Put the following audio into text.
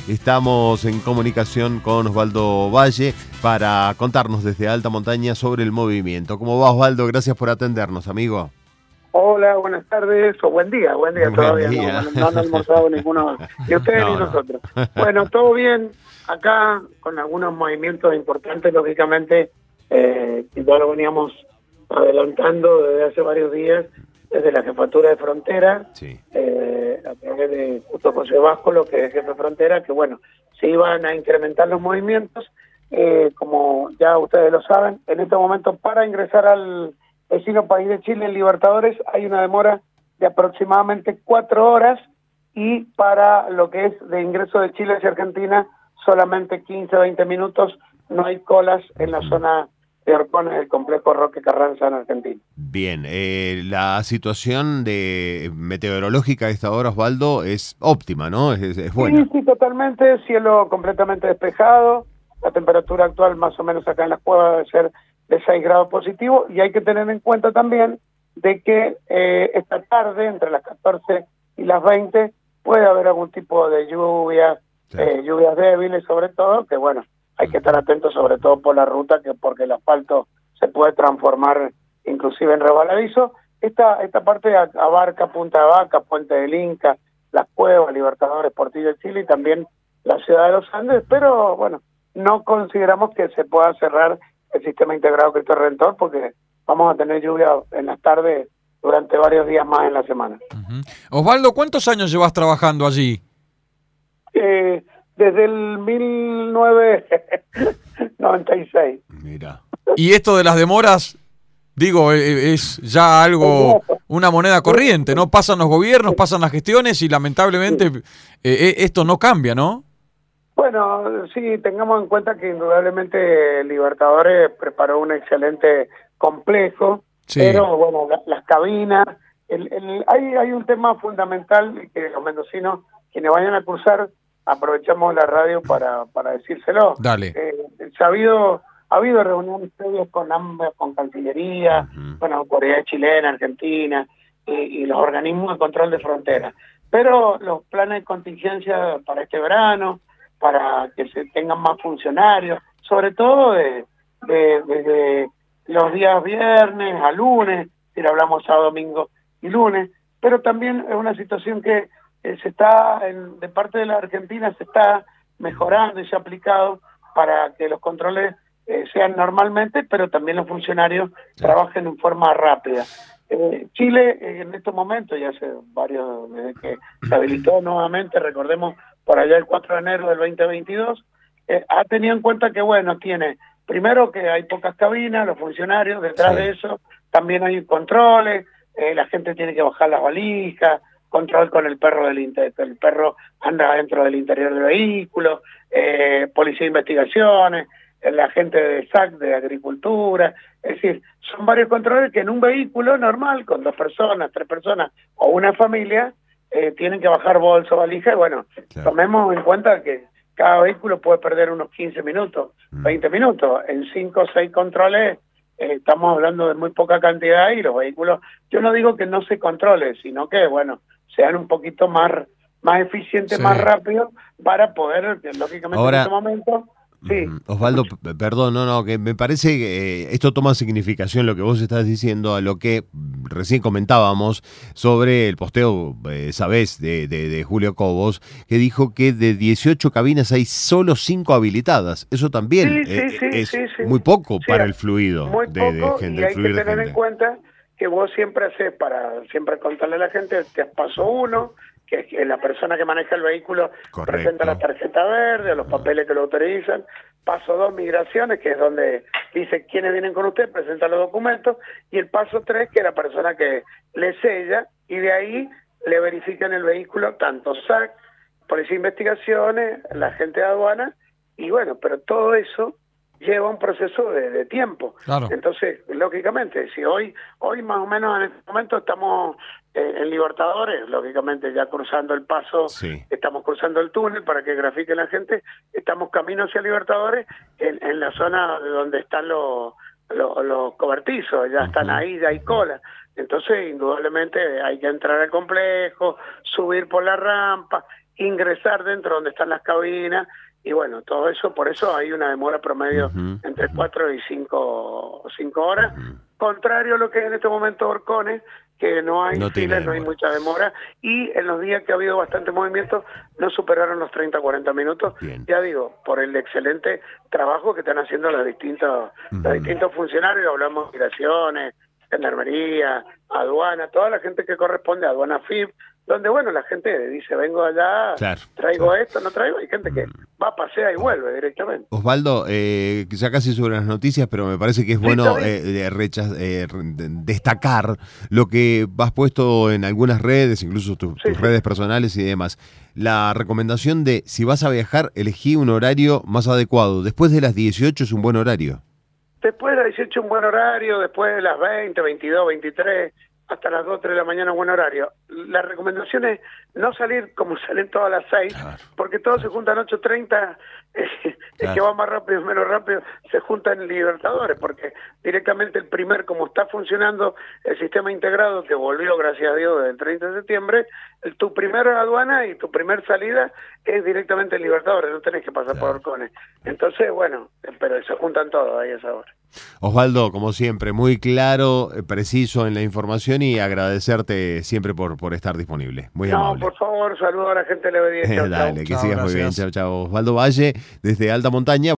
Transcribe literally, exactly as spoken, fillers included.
Estamos en comunicación con Osvaldo Valle para contarnos desde alta montaña sobre el movimiento. ¿Cómo va, Osvaldo? Gracias por atendernos, amigo. Hola, buenas tardes, o buen día, buen día, Buen todavía día. No, no han almorzado ninguno, ni ustedes No, ni no. nosotros. Bueno, todo bien, acá con algunos movimientos importantes, lógicamente, eh, que ya lo veníamos adelantando desde hace varios días, desde la Jefatura de Frontera, Sí. eh, a través de justo José Vasco, lo que es jefe de frontera, que bueno, se iban a incrementar los movimientos, eh, como ya ustedes lo saben, en este momento para ingresar al vecino país de Chile, en Libertadores, hay una demora de aproximadamente cuatro horas y para lo que es de ingreso de Chile hacia Argentina, solamente quince a veinte minutos, no hay colas en la zona de Orcones del complejo Roque Carranza en Argentina. Bien, eh, la situación de meteorológica a esta hora, Osvaldo, es óptima, ¿no? Es, es buena. Sí, sí, totalmente, cielo completamente despejado, la temperatura actual más o menos acá en las cuevas debe ser de seis grados positivos, y hay que tener en cuenta también de que eh, esta tarde, entre las catorce y las veinte, puede haber algún tipo de lluvia, Sí. eh, lluvias débiles sobre todo, que bueno, hay que estar atentos sobre todo por la ruta, que porque el asfalto se puede transformar inclusive en resbaladizo. Esta, esta parte abarca Punta de Vaca, Puente del Inca, Las Cuevas, Libertadores, Portillo de Chile y también la ciudad de los Andes, pero bueno, no consideramos que se pueda cerrar el sistema integrado Cristo Redentor porque vamos a tener lluvia en las tardes durante varios días más en la semana. Uh-huh. Osvaldo, ¿cuántos años llevas trabajando allí? Eh, desde el mil novecientos noventa y seis. Mira. Y esto de las demoras, digo, es ya algo, una moneda corriente, ¿no? Pasan los gobiernos, pasan las gestiones y lamentablemente eh, esto no cambia, ¿no? Bueno, sí, tengamos en cuenta que indudablemente Libertadores preparó un excelente complejo, sí. Pero bueno, la, las cabinas, el, el, hay, hay un tema fundamental que los mendocinos, quienes vayan a cruzar, aprovechamos la radio para, para decírselo. Dale. Eh, ha, habido, ha habido reuniones previas con ambas, con Cancillería, uh-huh. bueno, Corea Chilena, Argentina, y, y los organismos de control de fronteras. Pero los planes de contingencia para este verano, para que se tengan más funcionarios, sobre todo de, de, de, de los días viernes a lunes, si hablamos sábado, domingo y lunes, pero también es una situación que eh, se está, en, de parte de la Argentina, se está mejorando y se ha aplicado para que los controles eh, sean normalmente, pero también los funcionarios sí. trabajen en forma rápida. Eh, Chile eh, en estos momentos, ya hace varios, desde que se habilitó nuevamente, recordemos, por allá el cuatro de enero del veinte veintidós, eh, ha tenido en cuenta que, bueno, tiene, primero que hay pocas cabinas, los funcionarios, detrás sí. de eso también hay controles, eh, la gente tiene que bajar las valijas, control con el perro del inter el perro anda dentro del interior del vehículo, eh, policía de investigaciones, la gente de S A C, de agricultura, es decir, son varios controles que en un vehículo normal, con dos personas, tres personas o una familia, eh, tienen que bajar bolso, valija, y bueno, claro. tomemos en cuenta que cada vehículo puede perder unos quince minutos, mm. veinte minutos, en cinco o seis controles eh, estamos hablando de muy poca cantidad y los vehículos, yo no digo que no se controle, sino que, bueno, sean un poquito más, más eficientes, sí. más rápidos, para poder, que, lógicamente Ahora... en este momento... Sí. Osvaldo, perdón, no, no, que me parece que eh, esto toma significación lo que vos estás diciendo a lo que recién comentábamos sobre el posteo, eh, sabés, de, de, de Julio Cobos, que dijo que de dieciocho cabinas hay solo cinco habilitadas. Eso también sí, eh, sí, sí, es sí, sí. muy poco sí, para el fluido muy de, poco, de gente. Y hay fluir que tener de en cuenta que vos siempre haces, para siempre contarle a la gente, te paso uno, que es la persona que maneja el vehículo. Correcto. Presenta la tarjeta verde, los papeles que lo autorizan. Paso dos, migraciones, que es donde dice quiénes vienen con usted, presenta los documentos. Y el paso tres, que es la persona que le sella, y de ahí le verifican el vehículo, tanto S A C, Policía de Investigaciones, la gente de aduana, y bueno, pero todo eso lleva un proceso de, de tiempo. Claro. Entonces, lógicamente, si hoy, hoy más o menos en este momento estamos eh, en Libertadores, lógicamente ya cruzando el paso, sí. estamos cruzando el túnel para que grafique la gente, estamos camino hacia Libertadores en, en la zona de donde están los, los, los cobertizos, ya uh-huh. están ahí, ya hay cola. Entonces, indudablemente hay que entrar al complejo, subir por la rampa, ingresar dentro donde están las cabinas, y bueno, todo eso, por eso hay una demora promedio Uh-huh, entre uh-huh. cuatro y cinco, cinco horas, Uh-huh. contrario a lo que es en este momento Orcones, que no hay No tiene filas, no hay demora. mucha demora, y en los días que ha habido bastante movimiento no superaron los treinta, cuarenta minutos, Bien. ya digo, por el excelente trabajo que están haciendo los distintos, Uh-huh. los distintos funcionarios, hablamos de migraciones, gendarmería, aduana, toda la gente que corresponde a aduana F I B, donde bueno, la gente dice, vengo allá, Claro, traigo claro. esto, no traigo, hay gente que va, pasea y vuelve directamente. Osvaldo, eh, ya casi sobre las noticias, pero me parece que es Sí, bueno está eh, de recha- eh, de- destacar lo que has puesto en algunas redes, incluso tu- Sí, tus sí. redes personales y demás. La recomendación de, si vas a viajar, elegí un horario más adecuado. Después de las dieciocho es un buen horario. Después de las dieciocho un buen horario, después de las veinte, veintidós, veintitrés, hasta las dos, tres de la mañana un buen horario. La recomendación es no salir como salen todas las seis, Claro, porque todos se juntan ocho treinta, eh, el Claro. que va más rápido, menos rápido, se juntan en Libertadores, porque directamente el primer, como está funcionando el sistema integrado, que volvió, gracias a Dios, desde el treinta de septiembre, el- tu primera aduana y tu primer salida es directamente en Libertadores, no tenés que pasar Claro. por Orcones. Entonces, bueno, pero se juntan todos ahí a esa hora. Osvaldo, como siempre, muy claro, eh, preciso en la información y agradecerte siempre por, por estar disponible. Muy No, amable. por favor, saludo a la gente de la obediencia. Chau, chau. Dale, que Chao, sigas muy bien. gracias. Chao, chao. Osvaldo Valle, desde Alta Montaña.